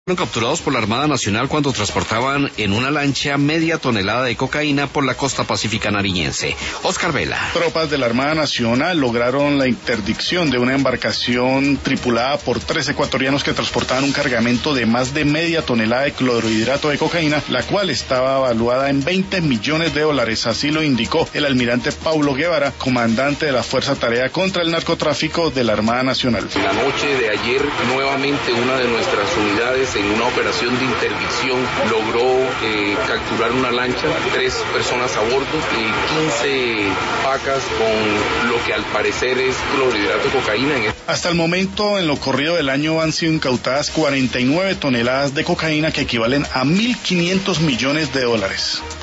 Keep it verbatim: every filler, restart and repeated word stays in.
Fueron capturados por la Armada Nacional cuando transportaban en una lancha media tonelada de cocaína por la costa pacífica nariñense. Oscar Vela. Tropas de la Armada Nacional lograron la interdicción de una embarcación tripulada por tres ecuatorianos que transportaban un cargamento de más de media tonelada de clorhidrato de cocaína, la cual estaba evaluada en veinte millones de dólares. Así lo indicó el almirante Paulo Guevara, comandante de la Fuerza Tarea contra el Narcotráfico de la Armada Nacional. La noche de ayer, nuevamente una de nuestras unidades en una operación de interdicción logró eh, capturar una lancha, tres personas a bordo y quince pacas con lo que al parecer es clorhidrato de cocaína. Hasta el momento, en lo corrido del año han sido incautadas cuarenta y nueve toneladas de cocaína que equivalen a mil quinientos millones de dólares.